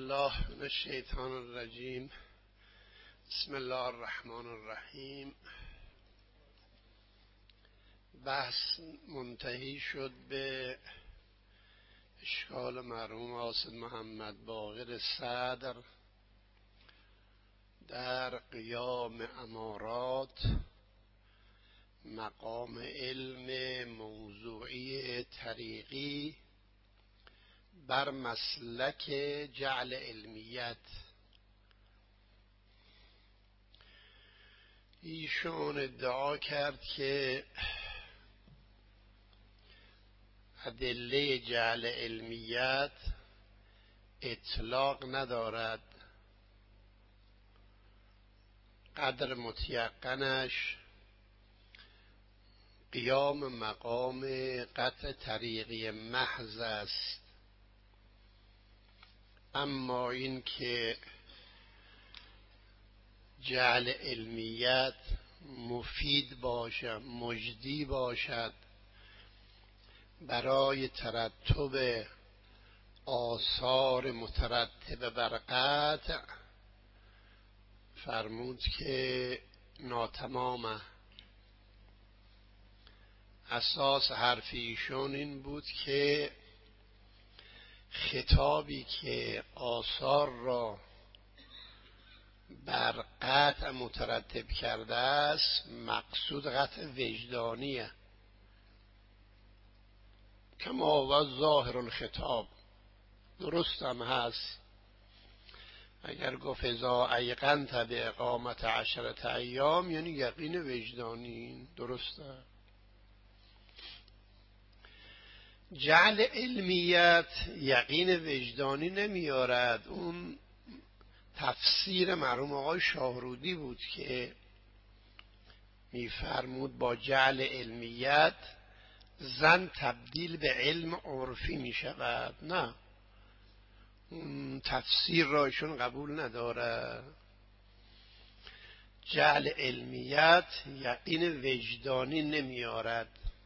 بالله من الشیطان الرجیم. بسم الله الرحمن الرحیم. بحث منتهی شد به اشکال مرحوم حاسد محمد باقر صدر در قیام امارات مقام علم موضوعی طریقی بر مسلک جعل علمیت. ایشون ادعا کرد که ادله جعل علمیت اطلاق ندارد، قدر متیقنش قیام مقام قطع طریقی محض است. اما این که جعل علمیت مفید باشد، مجدی باشد برای ترتب آثار مترتب بر قطع، فرمود که ناتمامه. اساس حرف ایشون این بود که خطابی که آثار را بر قطع مترتب کرده است مقصود قطع وجدانیه، کما و ظاهر الخطاب. درست هم هست. اگر گفت اذا ایقنت به اقامت 10 ایام یعنی یقین وجدانی. درسته. جعل علمیت یقین وجدانی نمیارد. اون تفسیر مرحوم آقای شاهرودی بود که میفرمود با جعل علمیت زن تبدیل به علم عرفی میشود. نه، اون تفسیر را ایشون قبول نداره. جعل علمیت یقین وجدانی نمیارد،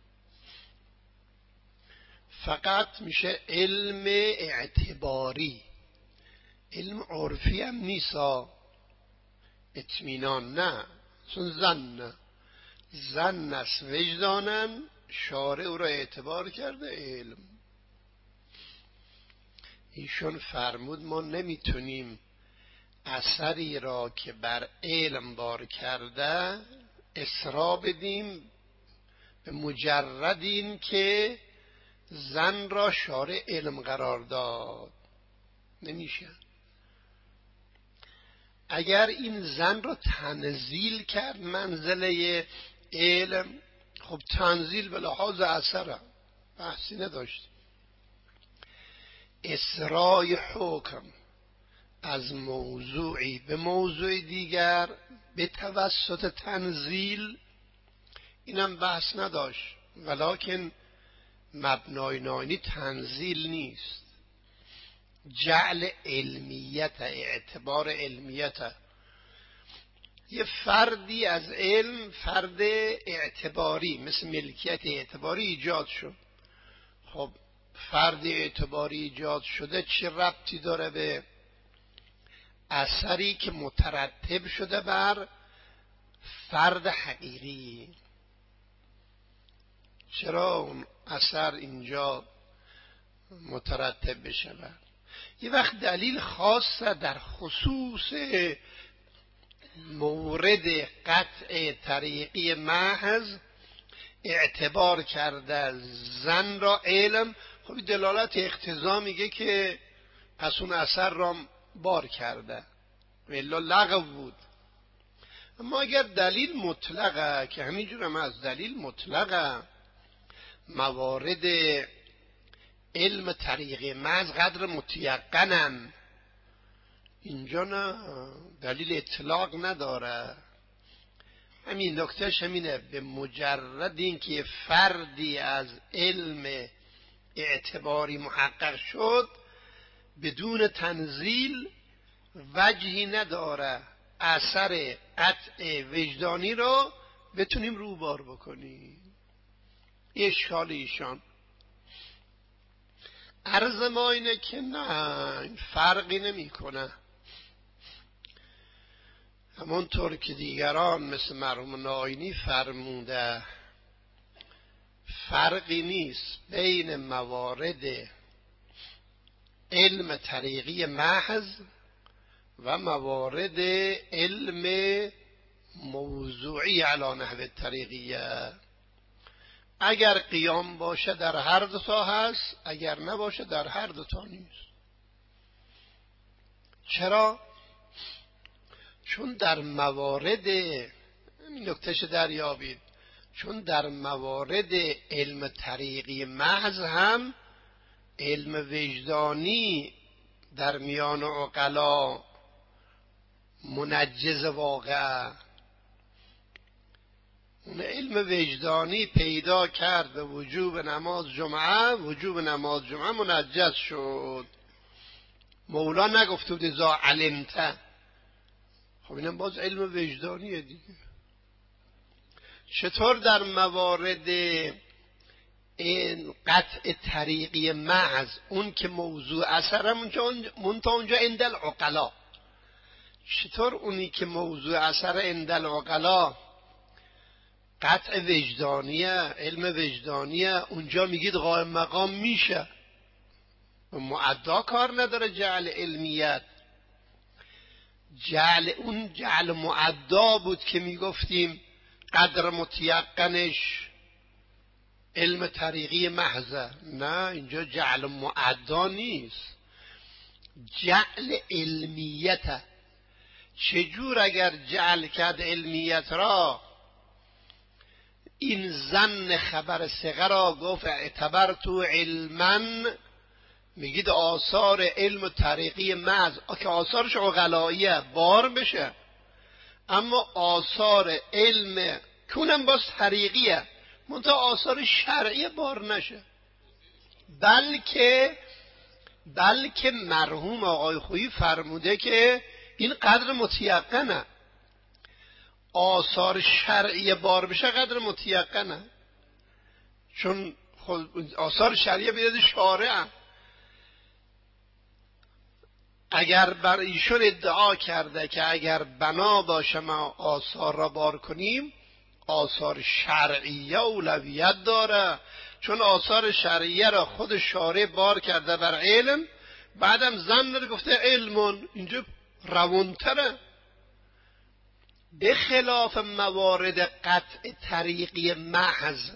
فقط میشه علم اعتباری. علم عرفی هم نیسا. اطمینان نه، چون زن است وجدانن، شارع او را اعتبار کرده علم. ایشون فرمود ما نمیتونیم اثری را که بر علم بار کرده اسرا بدیم به مجرد این که زن را شارع علم قرار داد. نمیشه. اگر این زن را تنزیل کرد منزله علم، خب تنزیل به لحاظ اثره، بحثی نداشت. اسرای حکم از موضوعی به موضوع دیگر به توسط تنزیل، اینم بحث نداشت. ولکن مبنای ناینی تنزیل نیست، جعل علمیت، اعتبار علمیت. یه فردی از علم، فرد اعتباری مثل ملکیت اعتباری ایجاد شد. خب فرد اعتباری ایجاد شده چه ربطی داره به اثری که مترتب شده بر فرد حقیقی؟ چرا اون اثر اینجا مترتب بشه؟ یه وقت دلیل خاص در خصوص مورد قطع طریقی محض اعتبار کرده زن را علم، خب دلالت اقتضا میگه که پس اون اثر را بار کرده، ولی لغو بود. اما اگر دلیل مطلقه، که همینجور هم از دلیل مطلقه، موارد علم طریق محض قدر متیقنن، اینجا نه، دلیل اطلاق نداره. همین نکتهش همینه، به مجرد اینکه فردی از علم اعتباری محقق شد بدون تنزیل وجهی نداره اثر قطع وجدانی رو بتونیم روبار بکنیم. اشکال ایشان عرض ما اینه که نه، این فرقی نمیکنه. همونطور که دیگران مثل مرحوم ناینی فرموده، فرقی نیست بین موارد علم طریقی محض و موارد علم موضوعی علی نحو طریقیه. اگر قیام باشه در هر دو تا هست، اگر نباشه در هر دو تا نیست. چرا؟ چون در موارد، این نکتهش دریابید، چون در موارد علم طریقی محض هم علم وجدانی در میان عقلا منجز واقع. اون علم وجدانی پیدا کرد به وجوب نماز جمعه، وجوب نماز جمعه منجز شد. مولا نگفت بود ازا علمته. خب اینم باز علم وجدانیه دیگه. چطور در موارد این قطع طریقی محض، اون که موضوع اثرم اونجا اندل عقلا، چطور اونی که موضوع اثر اندل عقلا قطع وجدانیه، علم وجدانیه، اونجا میگید قائم مقام میشه، معدا کار نداره جعل علمیت. اون جعل معدا بود که میگفتیم قدر متیقنش علم طریقی محضه. نه، اینجا جعل معدا نیست، جعل علمیته. چجور اگر جعل کرد علمیت را، این زن خبر ثقه را گفت اعتبرت علما، میگید آثار علم طریقی محض که آثارش عقلاییه بار بشه، اما آثار علم کونم باز طریقیه منتها آثار شرعی بار نشه. بلکه مرحوم آقای خویی فرموده که این قدر متیقنه، آثار شرعی بار بشه قدر متیقنه، چون آثار شرعی بیاد شارع. اگر بر ایشون ادعا کرده که اگر بنا باشه ما آثار را بار کنیم، آثار شرعیه اولویت داره، چون آثار شرعیه را خود شارع بار کرده بر علم، بعدم زن رو گفته علمون، اینجا روانتره. به خلاف موارد قطع طریقی محض،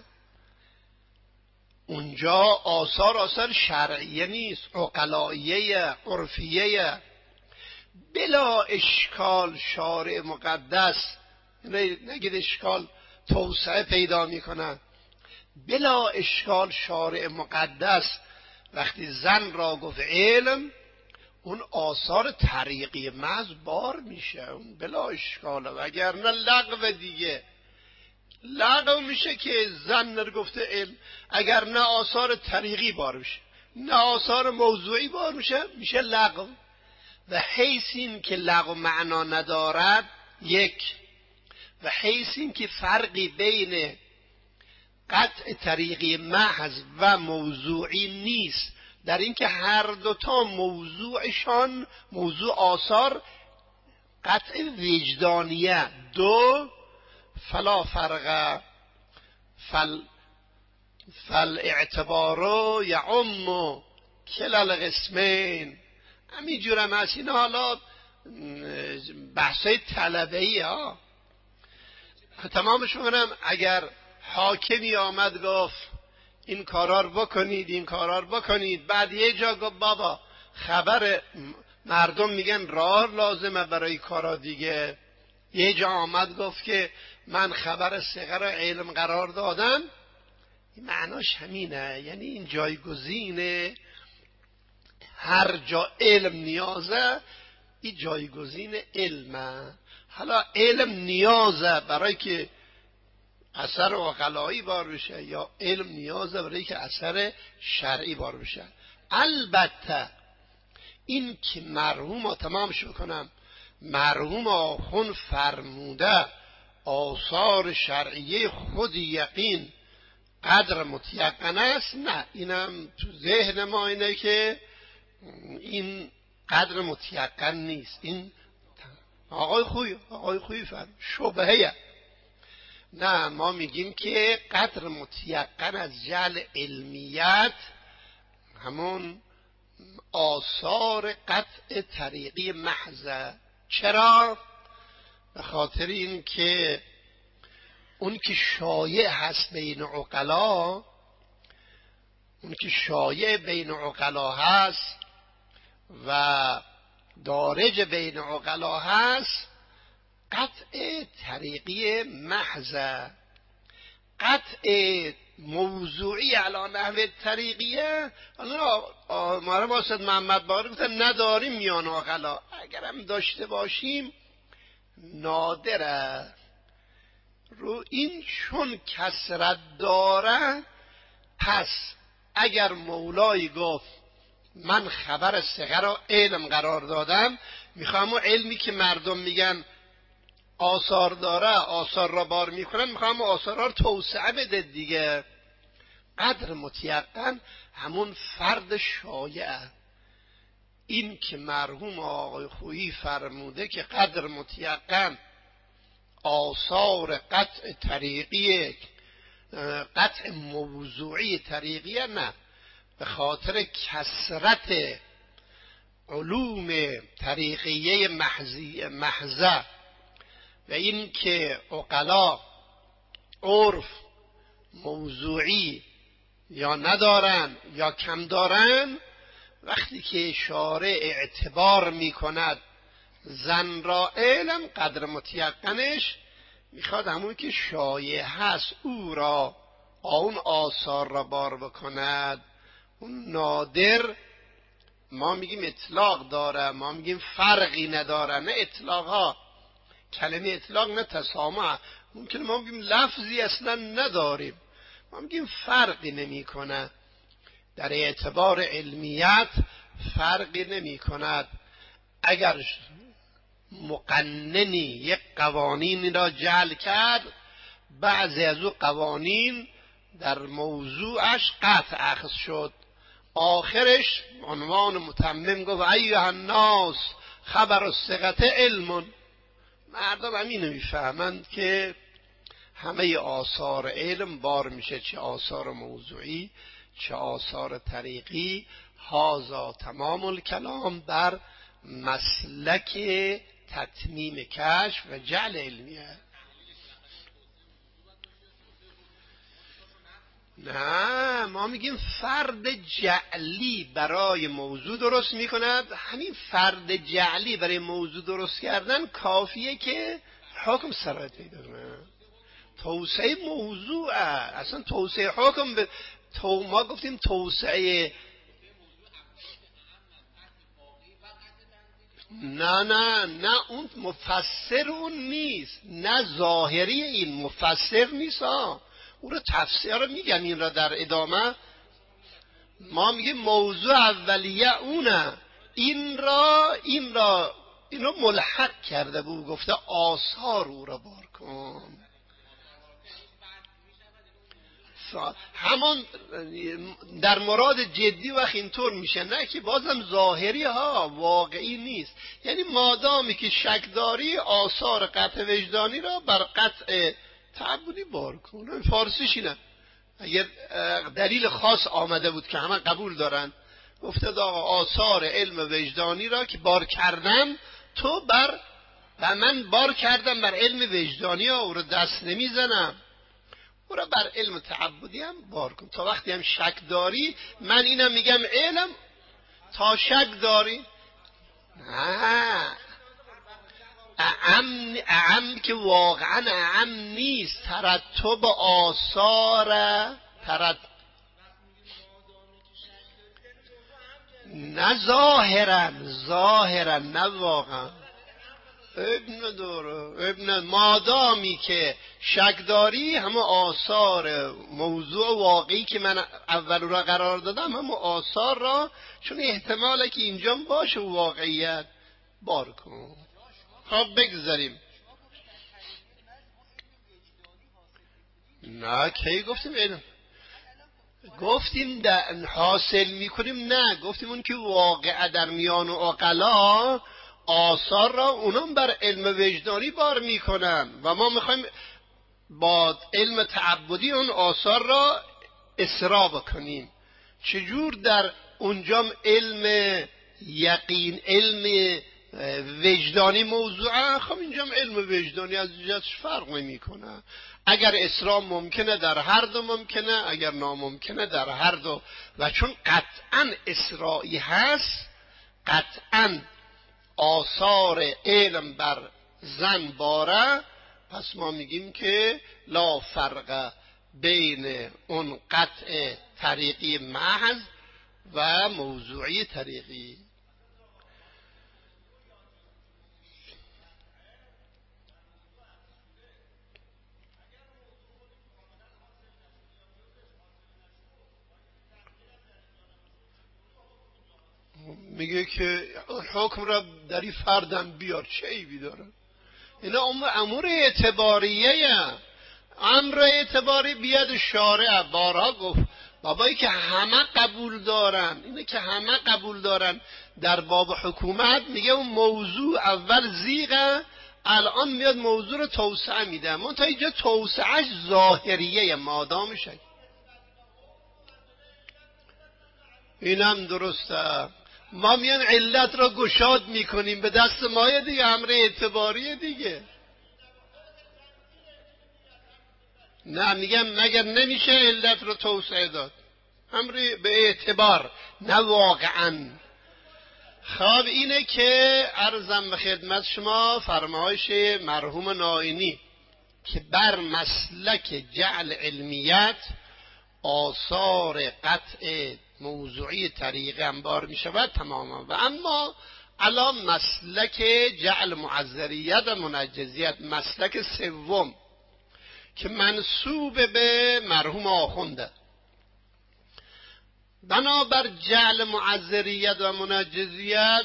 اونجا آثار شرعیه نیست، عقلاییه، عرفیه. بلا اشکال شارع مقدس، نگید اشکال توسعه پیدا میکنن، بلا اشکال شارع مقدس وقتی زن را گفت علم، اون آثار طریقی محض بار میشه، اون بلا اشکاله. وگرنه لغو دیگه، لغو میشه که زن رو گفته علم، اگر نه آثار طریقی بار میشه نه آثار موضوعی بار میشه لغو. و حیث این که لغو معنا ندارد، یک، و حیث این که فرقی بین قطع طریقی محض و موضوعی نیست، در اینکه هر دوتا موضوعشان موضوع آثار قطع وجدانیه. دو، فلا فرق فالاعتبار یعم کلا القسمین. همین جورم هست. اینا حالا بحثای طلبه‌ای ها، تمامش میکنم. اگر حاکمی آمد گفت این کارا رو بکنید، این کارا رو بکنید، بعد یه جا گفت بابا خبر مردم میگن راه لازمه برای کارا دیگه، یه جا آمد گفت که من خبر ثقه را علم قرار دادم، معناش همینه، یعنی این جایگزینه. هر جا علم نیازه، این جایگزین علمه. حالا علم نیازه برای که اثر عقلایی بار بشه، یا علم نیازه برای که اثر شرعی بار بشه. البته این که مرحوم تمامش بکنم، مرحوم آخون فرموده آثار شرعیه خود یقین قدر متیقن است، نه، اینم تو ذهن ما اینه که این قدر متیقن نیست. این آقای خویی فرم شبهه. نه، ما میگیم که قدر متیقن از جهل علمیت همون آثار قطع طریقی محض. چرا؟ به خاطر این که اون که شایع هست بین عقلا، اون که شایع بین عقلا هست و دارج بین عقلا هست، قطع طریقی محض. قطع موضوعی علی نحو طریقیه، ما واسه محمد باقر گفتن نداریم میان عقلا، اگرم داشته باشیم نادره. رو این چون کثرت داره، پس اگر مولای گفت من خبر صغه را علم قرار دادم، میخوام علمی که مردم میگن آثار داره، آثار را بار میکنن، میخوام آثار را توسعه بده دیگه. قدر متیقن همون فرد شایعه. این که مرحوم آقای خویی فرموده که قدر متیقن آثار قطع طریقی، قطع موضوعی طریقیه، نه، به خاطر کثرت علوم طریقیه محضه و این که عقلا عرف موضوعی یا ندارن یا کم دارن، وقتی که شارع اعتبار میکند زن را علم، قدر متیقنش میخواد همون که شایع هست او را اون آثار را بار بکند. اون نادر ما میگیم اطلاق داره، ما میگیم فرقی نداره، نه اطلاق ها، کلمه اطلاق نه تسامح. ممکن ما میگیم لفظی اصلا نداریم، ما میگیم فرقی نمی کنه. در اعتبار علمیت فرقی نمی کند. اگر مقننی یک قوانین را جعل کرد، بعضی از او قوانین در موضوعش قطع اخذ شد، آخرش عنوان متمم گفت ایها الناس خبر الثقة علم. مردم همینو میفهمند که همه آثار علم بار میشه، چه آثار موضوعی چه آثار طریقی. هذا تمام الکلام بر مسلک تتمیم کشف و جعل علمیه. نه، ما میگیم فرد جعلی برای موضوع درست میکند. همین فرد جعلی برای موضوع درست کردن کافیه که حکم سرایت پیدا کنه. توسعه موضوع اصلا توسعه حکم ما گفتیم توسعه. نه اون مفسر اون نیست، نه ظاهری این مفسر نیست او رو تفسیر رو میگم. این را در ادامه ما میگیم موضوع اولیه اونه. اینو ملحق کرده بود، گفته آثار او را بار کن. همون در مراد جدی وقت اینطور میشه، نه که بازم ظاهری ها واقعی نیست. یعنی مادامی که شک داری آثار قطع وجدانی را بر قطع تعبدی بار کن. فارسیش اینه. اگر دلیل خاص آمده بود که همه قبول دارن، گفته آقا آثار علم وجدانی را که بار کردم تو و من بار کردم بر علم وجدانی ها، او رو دست نمیزنم، او را بر علم تعبدی هم بار کن. تا وقتی هم شک داری، من اینم میگم علم، تا شک داری نه اعم که واقعا اعم نیست. ترتب آثار نه ظاهرا نه واقعا. ابن مادامی که شک داری، همه آثار موضوع واقعی که من اول را قرار دادم، همه آثار را، چون احتماله که اینجا باشه واقعیت، بار کن. خب بگذاریم. نه کی گفتیم علم؟ گفتیم حاصل میکنیم؟ نه، گفتیم اون که واقعا در میان عقلا آثار را اونم بر علم وجدانی بار میکنن و ما میخوایم با علم تعبدی اون آثار را اسرا بکنیم. چجور در اونجام علم یقین، علم وجدانی موضوعه، خب اینجام علم وجدانی از اینجاش فرق نمیکنه. اگر اسرا ممکنه در هر دو ممکنه، اگر ناممکنه در هر دو. و چون قطعا اسرایی هست، قطعا آثار علم بر زن باره، پس ما میگیم که لا فرق بین اون قطع طریقی محض و موضوعی طریقی. میگه که حکم را در این فردم بیار، چه عیبی داره؟ اینا امور اعتباریه، امر اعتباری بیاد شارع. بارها گفت بابایی که همه قبول دارن، اینه که همه قبول دارن در باب حکومت، میگه اون موضوع اول زیغه، الان میاد موضوع رو توسعه میده. من تا اینجا توسعهش ظاهریه مادامشه. اینم درسته، ما میان علت را گشاد میکنیم به دست مایه دیگه، امر اعتباریه دیگه. نه میگم مگر نمیشه علت رو توسعه داد؟ امر به اعتبار، نه واقعا. خب اینه که عرضم به خدمت شما فرمایش مرحوم نائینی که بر مسلک جعل علمیت آثار قطع موضوعی طریق انبار می شود تماما. و اما الان مسلک جعل معذریت و منجزیت، مسلک سوم که منسوب به مرحوم آخونده. بنابر جعل معذریت و منجزیت،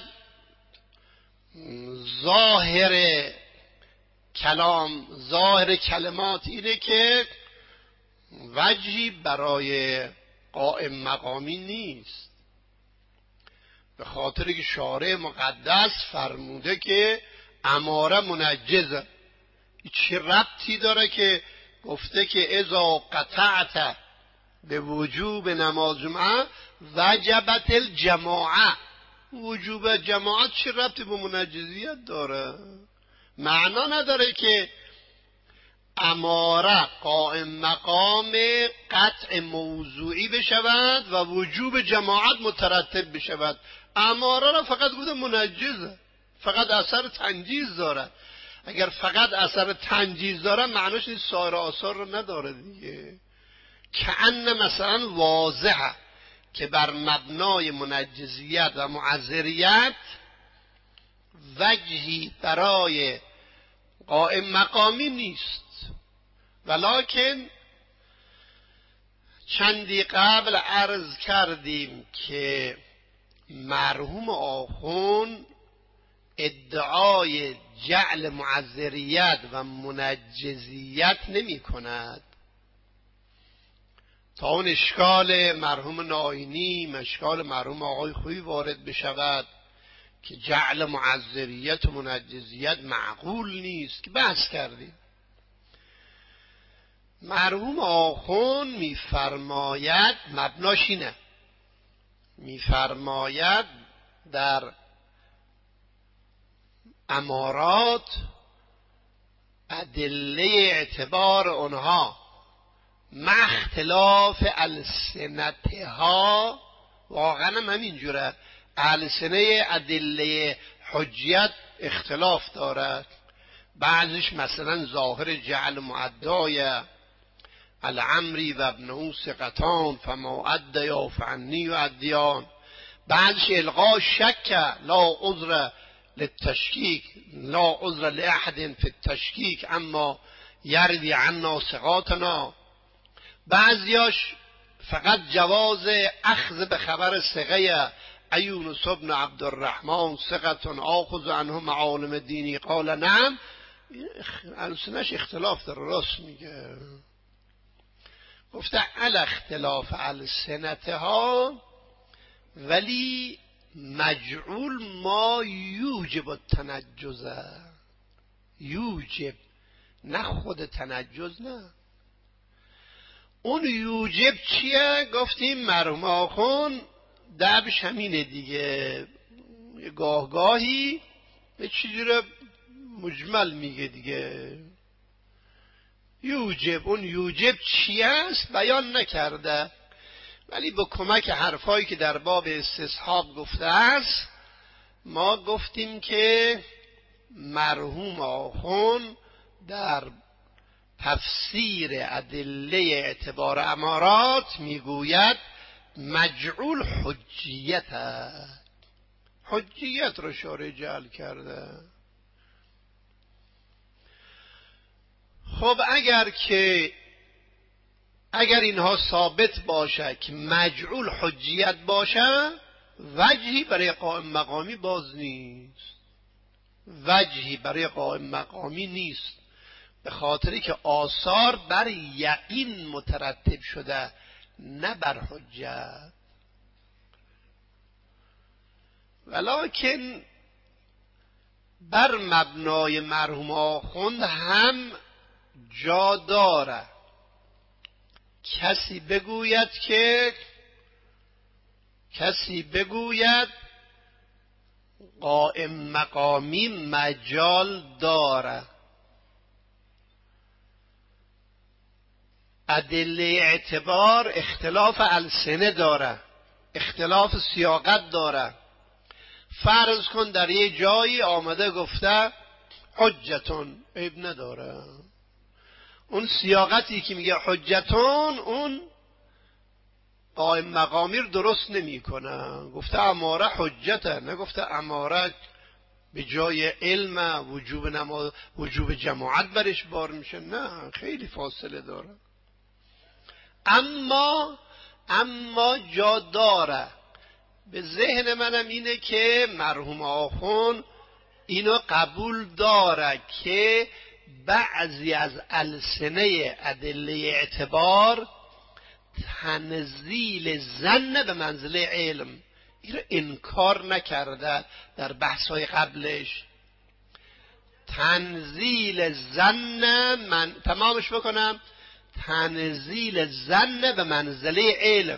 ظاهر کلام، ظاهر کلمات اینه که وجهی برای قائم مقامی نیست، به خاطر که شارع مقدس فرموده که اماره منجزه. چه ربطی داره که گفته که اذا قطعت به وجوب نماز جمعه وجبت الجماعه؟ وجوب جماعت چه ربطی به منجزیت داره؟ معنا نداره که اماره قائم مقام قطع موضوعی بشود و وجوب جماعت مترتب بشود. اماره را فقط گفته منجزه، فقط اثر تنجیز داره. اگر فقط اثر تنجیز داره معناش این سایر آثار رو نداره دیگه. کأن مثلا واضحه که بر مبنای منجزیت و معذریت وجهی برای قائم مقامی نیست. ولکن چندی قبل عرض کردیم که مرحوم آخوند ادعای جعل معذریت و منجزیت نمی کند تا اون اشکال مرحوم نائینی، اشکال مرحوم آقای خویی وارد بشود که جعل معذریت و منجزیت معقول نیست که بحث کردیم. مرحوم آخوند میفرماید، مبناش اینه، میفرماید در امارات ادله اعتبار اونها مع اختلاف السنتها، واقعا هم همینجوره، السنه ادله حجیت اختلاف دارد. بعضش مثلا ظاهر جعل معدای العمری و ابنه ثقتان فما اد یا فعنی و ادیان، بعضش الغا شک لا عذر للتشکیک، لا عذر لأحد فی التشکیک اما یروی عنا ثقاتنا، بعضیاش فقط جواز اخذ به خبر ثقه یونس بن عبدالرحمن ثقة آخذ عنه معالم دینی قال نعم. السنش اختلاف داره، راست میگه. گفته علی اختلاف السنتها ولی مجعول ما یوجب التنجز، یوجب نه خود تنجز، نه اون یوجب چیه؟ گفتیم مرحوم آخوند دبش همینه دیگه، گاهگاهی یه چیزی رو مجمل میگه دیگه. یوجب، اون یوجب چی است بیان نکرده، ولی با کمک حرفایی که در باب استصحاب گفته است ما گفتیم که مرحوم آخوند در تفسیر ادله اعتبار امارات میگوید مجعول حجیت است، حجیت رو شارع جعل کرده. خب اگر اینها ثابت باشه که مجعول حجیت باشه، وجهی برای قائم مقامی باز نیست، وجهی برای قائم مقامی نیست، به خاطری که آثار بر یقین مترتب شده نه بر حجت. ولکن بر مبنای مرحوم آخوند هم جا داره کسی بگوید قائم مقامی مجال داره، ادله اعتبار اختلاف السنه داره، اختلاف سیاقت داره. فرض کن در یه جایی آمده گفته حجتون، عیب نداره، اون سیاقتی که میگه حجتون اون قائم مقامی رو درست نمی کنه. گفته اماره حجته، نگفته اماره به جای علم وجوب جماعت برش بار میشه، نه، خیلی فاصله داره. اما جا داره. به ذهن منم اینه که مرحوم آخوند اینو قبول داره که بعضی از السنه ادله اعتبار تنزیل ظن به منزله علم، این رو انکار نکرده در بحث‌های قبلش. تنزیل ظن، من تمامش بکنم، تنزیل ظن به منزله علم.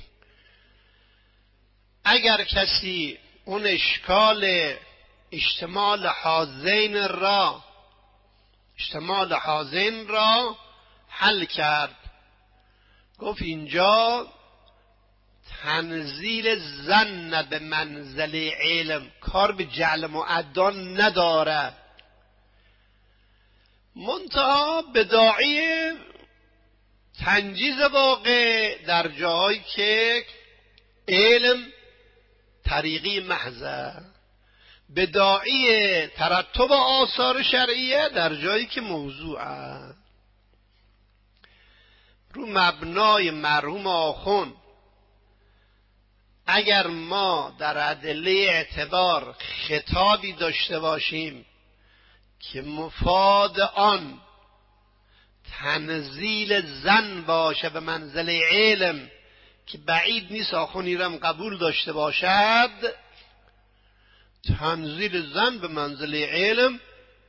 اگر کسی اون اشکال اشتمال حاضین را حل کرد، گفت اینجا تنزیل ظن به منزله علم کار به جعل معدان نداره، منتها به داعی تنجیز واقع در جایی که علم طریقی محضه، به داعی ترتب آثار شرعیه در جایی که موضوعه. رو مبنای مرحوم آخوند اگر ما در ادله اعتبار خطابی داشته باشیم که مفاد آن تنزیل ظن باشه به منزله علم، که بعید نیست آخوندی رم قبول داشته باشد، تنزیل ظن به منزله علم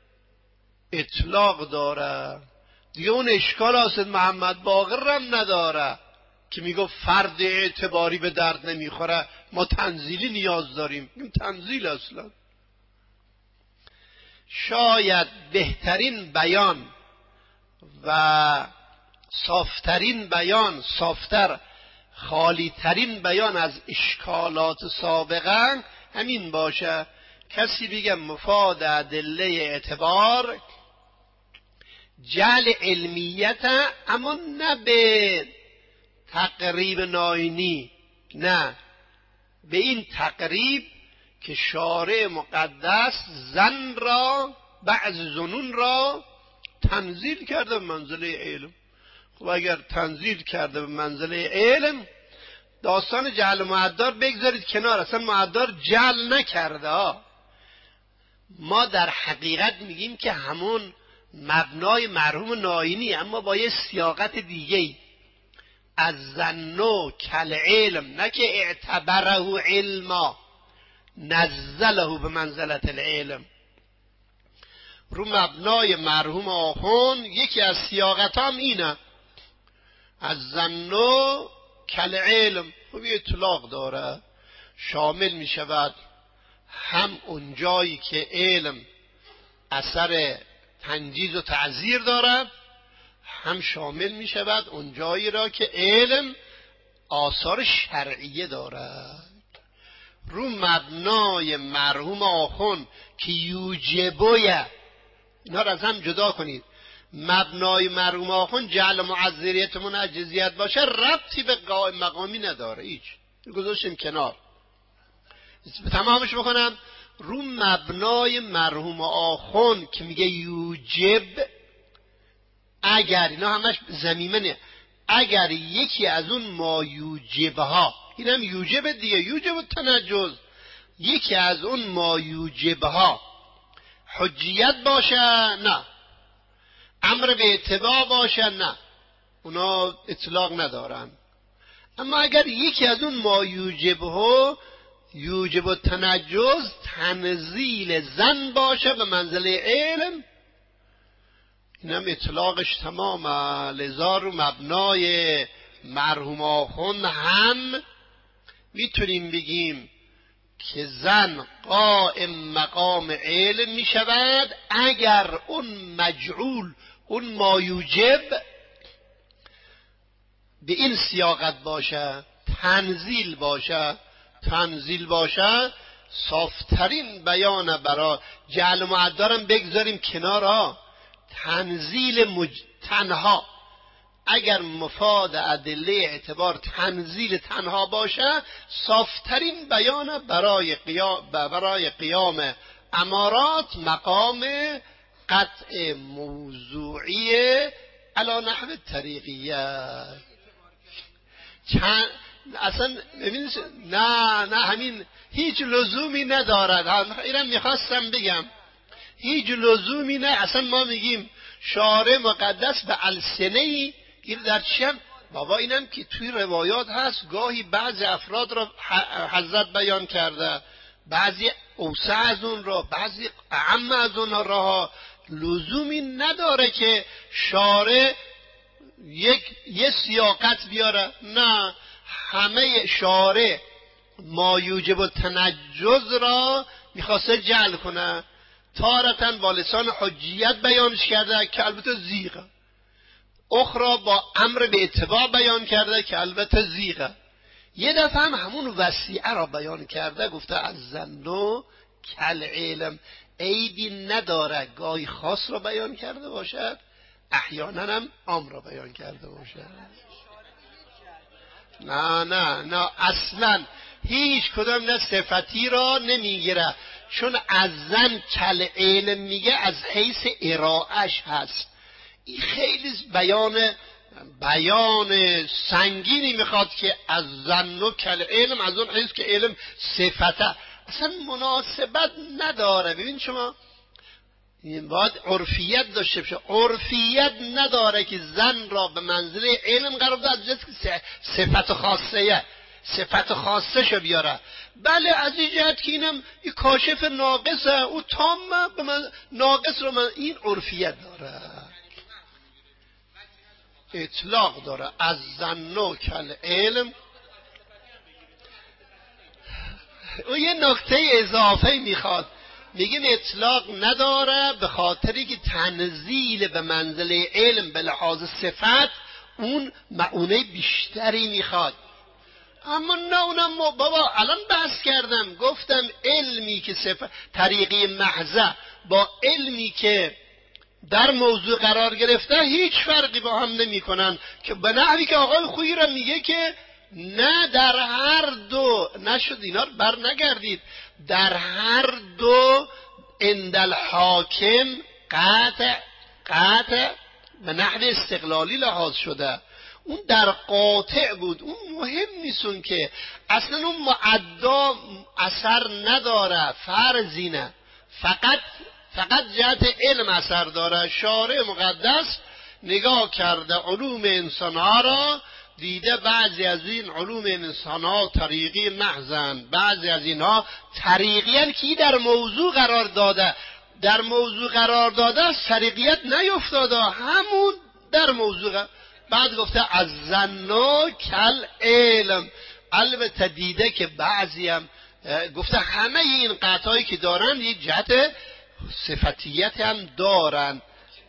اطلاق داره دیگه. اون اشکال حاسد محمد باقر رم نداره که میگه فرد اعتباری به درد نمیخوره، ما تنزیلی نیاز داریم. این تنزیل اصلا شاید بهترین بیان و صافترین بیان، صافتر خالی ترین بیان از اشکالات سابقا همین باشه. کسی بگه مفاد ادله اعتبار جعل علمیت، اما نه به تقریب ناینی، نه به این تقریب که شارع مقدس زن را، بعض زنون را تنزیل کرده به منزله علم. خب اگر تنزیل کرده به منزله علم، داستان جعل معدار بگذارید کنار، اصلا معدار جعل نکرده. ما در حقیقت میگیم که همون مبنای مرحوم ناینی، اما با یه سیاقت دیگه. الظن کالعلم، نه که اعتبره علما، نزله به منزلت العلم. رو مبنای مرحوم آخوند یکی از سیاقت هم اینه، الظن کالعلم. خب یه اطلاق داره، شامل می شود هم اون جایی که علم اثر تنجیز و تعزیر دارد، هم شامل می شود اون جایی را که علم آثار شرعیه دارد. رو مبنای مرحوم آخوند که یوجبویه، اینا را از هم جدا کنید. مبنای مرحوم آخوند جعل معذریت منجزیت باشه، ربطی به قائم مقامی نداره، هیچ، گذاشتیم کنار. تمامش بکنم. رو مبنای مرحوم آخوند که میگه یوجب، اگر، اینا همش ضمیمه، اگر یکی از اون ما یوجبها، اینم یوجب دیگه، یوجب تنجز، یکی از اون ما یوجبها حجیت باشه، نه. امر به اتباع باشه، نه، اونا اطلاق ندارن. اما اگر یکی از اون ما یوجبها، یوجب تنجز، تنزیل زن باشه به منزله علم، اینم اطلاقش تمامه. لذا رو مبنای مرحوم آخوند هم میتونیم بگیم که زن قائم مقام علم می شود اگر اون مجعول، اون مایوجب به این سیاقت باشه، تنزیل باشه. تنزیل باشه صافترین بیان برای جعل معدارم بگذاریم کنارا. تنزیل تنها، اگر مفاد ادله اعتبار تنزیل تنها باشه، صافترین بیان برای قیام امارات مقام قطع موضوعی علی نحو طریقیت. اصلا نه همین هیچ لزومی ندارد. اینم میخواستم بگم هیچ لزومی نه. اصلا ما میگیم شارع مقدس به السنه‌ای، این در چیم؟ بابا اینم که توی روایات هست، گاهی بعضی افراد را حضرت بیان کرده، بعضی اوسع از اون را، بعضی اعم از اون را. لزومی نداره که شارع یه سیاقت بیاره، نه، همه شارع ما یوجب و تنجز را میخواسته جعل کنه. تارتن با لسان حجیت بیانش کرده که البته زیغه، اخرى با امر به اتباع بیان کرده که البته زیغه. یه دفعه هم همون وسیعه را بیان کرده، گفته از ظن کالعلم، عیبی نداره گاهی خاص را بیان کرده باشد، احیانا هم عام را بیان کرده باشد. نه اصلا هیچ کدام نه صفتی را نمیگیره، چون از زن کالعلم میگه از حیث ارائهش هست. این خیلی بیان سنگینی میخواد که از زن کالعلم، از اون حیث که علم صفته، اصلا مناسبت نداره. ببین شما باید عرفیت داشته باشه، عرفیت نداره که زن را به منزله علم قرار بده، از جهت صفت خاصه، صفت خاصه شو بیاره. بله از این جهت که اینم این کاشف ناقصه، او تامه به من ناقص رو من، این عرفیت داره، اطلاق داره. از زن کالعلم. او یه نکته اضافه میخواد، میگیم اطلاق نداره به خاطری که تنزیل به منزله علم به لحاظ صفت اون معونه بیشتری میخواد. اما نه، اونم بابا الان بحث کردم، گفتم علمی که صفت طریقی محضه با علمی که در موضوع قرار گرفته هیچ فرقی با هم نمی کنن، که به نحوی که آقای خویی را میگه که نه در هر دو نشد، اینا رو بر نگردید، در هر دو اندل حاکم قطع به نحو استقلالی لحاظ شده. اون در قاطع بود، اون مهم نیستون که اصلا اون معدا اثر نداره، فرضینه، فقط جهت علم اثر داره. شارع مقدس نگاه کرده علوم انسانها را دیده بعضی از این علوم انسان‌ها طریقی محضن، بعضی از اینها طریقی‌اند که در موضوع قرار داده، در موضوع قرار داده طریقیت نیفتاده، همون در موضوع. بعد گفته از ظن کل علم، البته دیده که بعضی هم گفته همه این قطعایی که دارن یک جهت صفتیت هم دارن،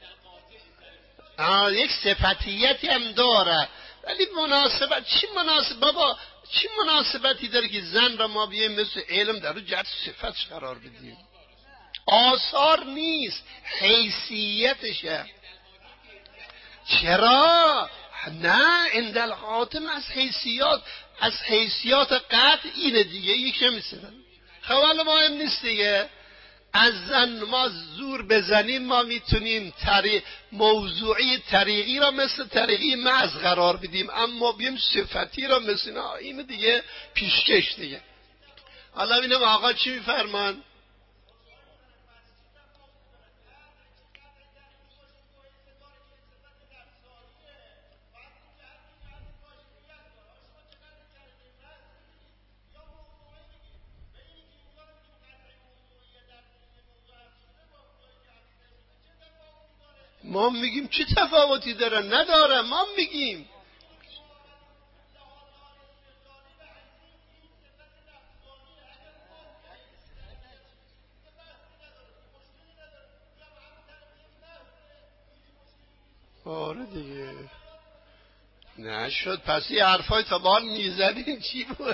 یک صفتیتی هم داره، ولی مناسبت چی مناسب بابا چی مناسبتی داره که زن را ما بیایم مثل علم در جهت صفتش قرار بدیم؟ آثار نیست، حیثیتشه. چرا؟ نه اندل خاتم از حیثیات قطع اینه دیگه، یک مثلا خوال مهم نیست دیگه. از زن ما زور بزنیم ما میتونیم موضوعی طریقی را مثل طریقی محض قرار بدیم، اما بیم صفتی را مثل این دیگه پیشکش دیگه. حالا ببینم آقا چی میفرمان. ما میگیم چه تفاوتی داره؟ نداره. ما میگیم آره دیگه نشد. پس این حرفای تا بال میزدیم چی بود؟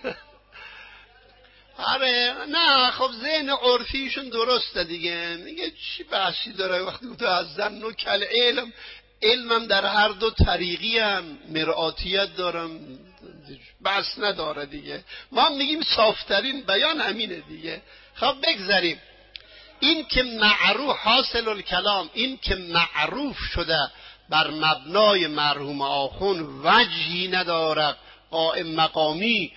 آره نه خب ذهن عرفیشون درسته دیگه، میگه چی بحثی داره وقتی تو از زن و کل علم، علمم در هر دو طریقی هم مرآتیت دارم، بحث نداره دیگه. ما میگیم صافترین بیان همینه دیگه. خب بگذاریم این که معروف حاصل الکلام، این که معروف شده بر مبنای مرحوم آخون وجهی ندارد قائم مقامی،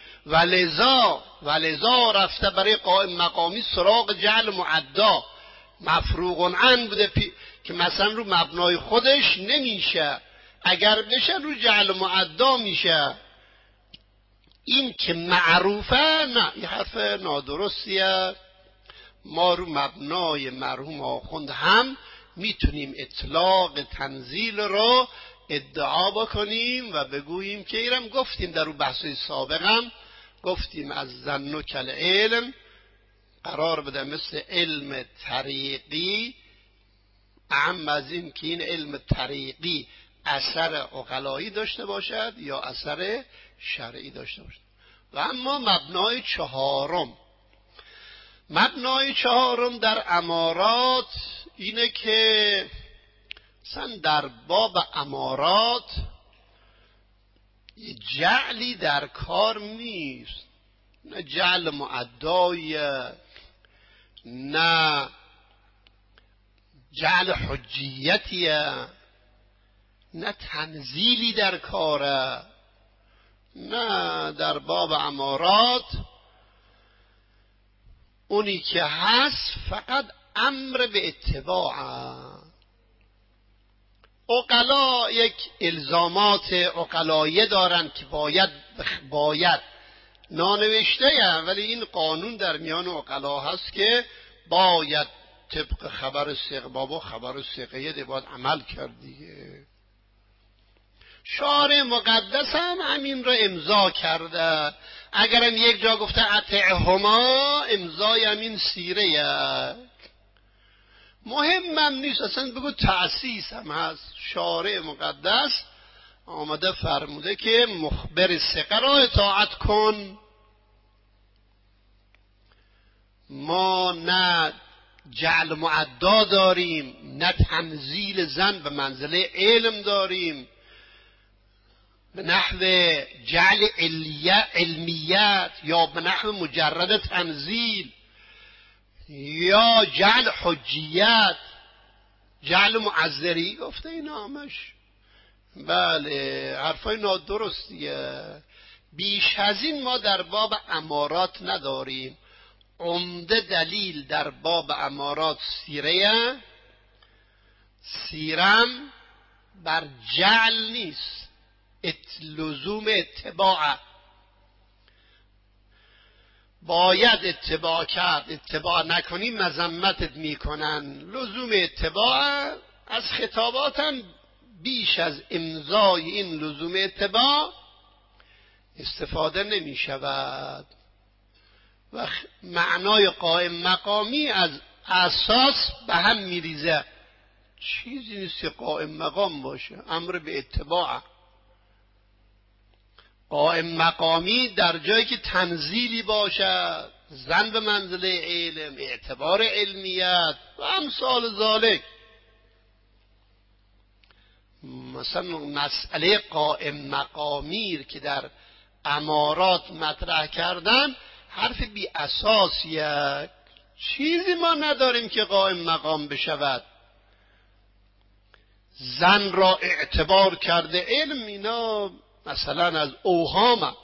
ولذا رفته برای قائم مقامی سراغ جعل معدا مفروغ عن بوده که مثلا رو مبنای خودش نمیشه، اگر بشه رو جعل معدا میشه. این که معروفه نه، این حرف نادرستیه. ما رو مبنای مرحوم آخوند هم میتونیم اطلاق تنزیل رو ادعا بکنیم و بگوییم که ایرم گفتیم در اون بحثی سابقم، گفتیم از ظن و کل علم قرار بده مثل علم طریقی، اهم از این که این علم طریقی اثر عقلایی داشته باشد یا اثر شرعی داشته باشد. و اما مبنای چهارم در امارات اینه که مثلا در باب امارات جعلی در کار نیست، نه جعل معدای، نه جعل حجیتیه، نه تنزیلی در کاره. نه در باب امارات اونی که هست فقط امر به اتباعه. عقلا یک الزامات عقلایه دارن که باید نانوشته ولی این قانون در میان عقلا هست که باید طبق خبر ثقه بابا خبر ثقه باید عمل کرد دیگه. شارع مقدس هم همین را امضا کرده، اگرم یک جا گفته اطعهما امضای همین سیره مهمم نیست، اصلا بگو تأسیس هم هست. شارع مقدس آمده فرموده که مخبر ثقه را اطاعت کن. ما نه جعل معدا داریم، نه تنزیل زن به منزله علم داریم، به نحو جعل علمیت یا به نحو مجرد تنزیل یا جعل حجیت، جعل معذری گفته این همش بله حرفای نادرستیه. بیش از این ما در باب امارات نداریم. عمده دلیل در باب امارات سیرم بر جعل نیست، لزوم اتباع، باید اتباع کرد، اتباع نکنی مذمتت میکنن. لزوم اتباع از خطاباتم بیش از امضای این لزوم اتباع استفاده نمی شود و معنای قائم مقامی از اساس به هم می ریزه. چیزی نیست که قائم مقام باشه، امر به اتباع. قائم مقامی در جایی که تنزیلی باشد، زن به منزله علم، اعتبار علمیت و امثال ذالک. مثلا مسئله قائم مقامی که در امارات مطرح کردن حرف بی اساسیه، چیزی ما نداریم که قائم مقام بشود. زن را اعتبار کرده علم، اینا مثلا از اوهام،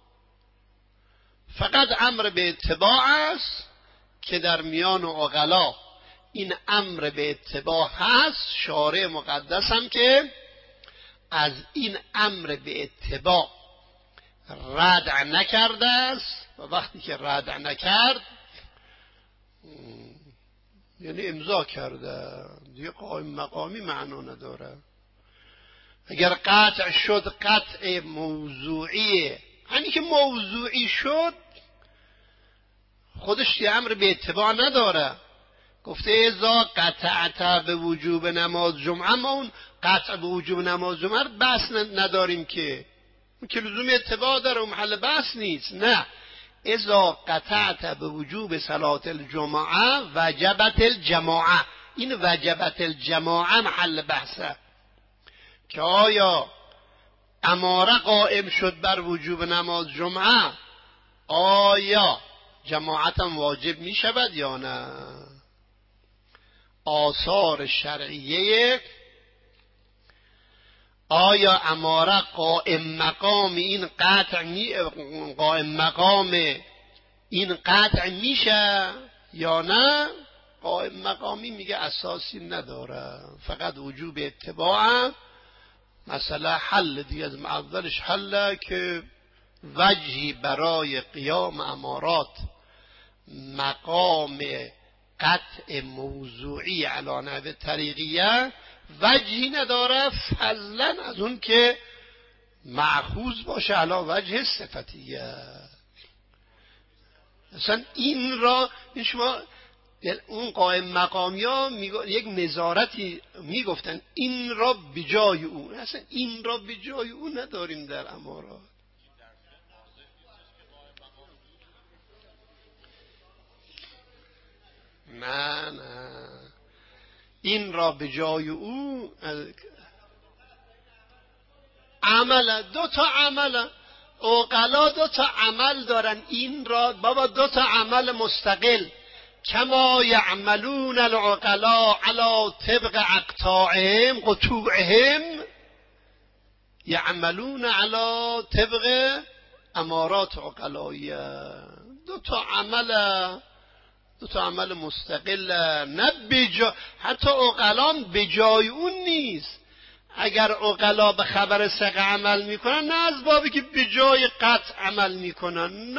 فقط امر به اتباع است که در میان عقلا این امر به اتباع هست. شارع مقدس هم که از این امر به اتباع ردع نکرده است و وقتی که ردع نکرد یعنی امضا کرده، دیگه قائم مقامی معنا نداره. اگر قطع شد قطع موضوعیه، همین که موضوعی شد خودش یه امر به اتباع نداره. گفته ازا قطعت به وجوب نماز جمعه، ما اون قطع به وجوب نماز جمعه بحث نداریم که لزوم اتباع داره و محل بحث نیست. نه، ازا قطعت به وجوب صلات الجمعه وجبت الجماعه، این وجبت الجماعه محل بحثه که آیا اماره قائم شد بر وجوب نماز جمعه، آیا جماعت هم واجب می شود یا نه. آثار شرعیه، آیا اماره قائم مقام این قطع میشه یا نه. قائم مقامی میگه اساسی نداره، فقط وجوب اتباع. مسئله حل دیگه، از اولش حل که وجهی برای قیام امارات مقام قطع موضوعی علی نحو طریقیه وجهی نداره، فضلا از اون که مأخوذ باشه علی وجه صفتیه. اصلا این را شما اون قائم مقامی ها یک نظارتی میگفتن این را بجای اون، اصلا این را بجای اون نداریم در امارات. نه این را به جای او عمل، دو تا عمل، عقلا دو تا عمل دارن. این را بابا دو تا عمل مستقل، کما یعملون العقلا علی طبق اقطاعهم قطوعهم یعملون علی طبق امارات عقلاییه. دو تا عمل مستقل، نه حتی عقلان به جای اون نیست. اگر عقلا به خبر ثقه عمل میکنن، نه از بابی که به جای قطع عمل میکنن،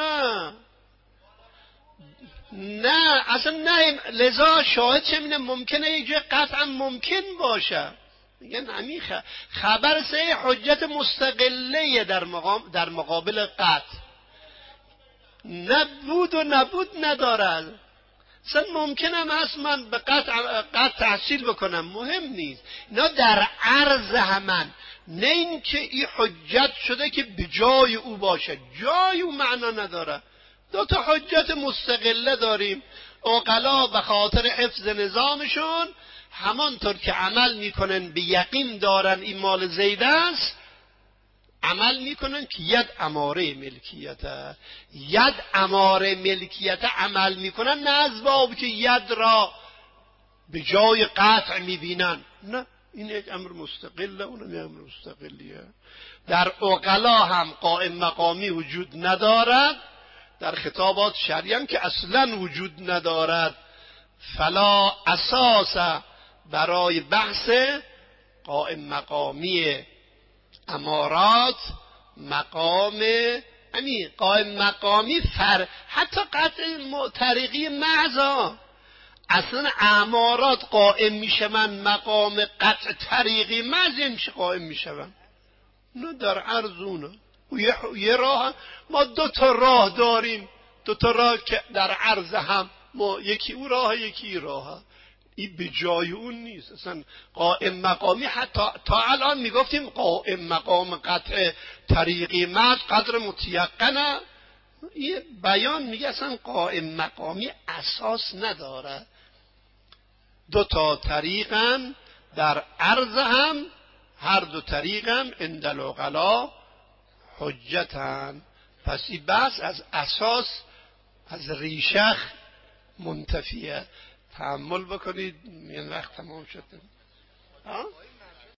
نه اصلا نه. لذا شاهد چه می‌بینه ممکنه یه جای قطع ممکن باشه، میگن همین خبر سه حجت مستقله در مقابل قطع. نبود و نبود ندارد. اصلا ممکنم هست من به قطع تحصیل بکنم، مهم نیست. اینا در عرض همن، نه این که این حجت شده که به جای او باشه، جای او معنا نداره. دو تا حجت مستقله داریم. عقلا به خاطر حفظ نظامشون همانطور که عمل میکنن به یقین دارن این مال زید است، عمل میکنن که ید اماره ملکیته، ید اماره ملکیته عمل میکنن، نه از باب که ید را به جای قطع میبینن. نه، این یک امر مستقله، اونم یک امر مستقلیه. در عقلا هم قائم مقامی وجود ندارد، در خطابات شرعی هم که اصلا وجود ندارد. فلا اساس برای بحث قائم مقامی امارات مقام قائم مقامی حتی قطع طریقی محضا اصلا امارات قائم میشون، مقام قطع طریقی محض میشه قائم میشون. نه در عرضونه یه راه، ما 2 تا راه داریم، 2 تا راه که در عرض هم ما یکی اون راه یکی راه، این به جای اون نیست. اصلا قائم مقامی حتی تا الان میگفتیم قائم مقام قطع طریقی محض قدر متیقنه، این بیان میگه اصلا قائم مقامی اساس نداره. 2 تا طریقم در عرض هم، هر 2 طریقم عند العقلا حجتن. پس این بحث از اساس، از ریشه منتفیه. تأمل بکنید، این وقت تمام شد.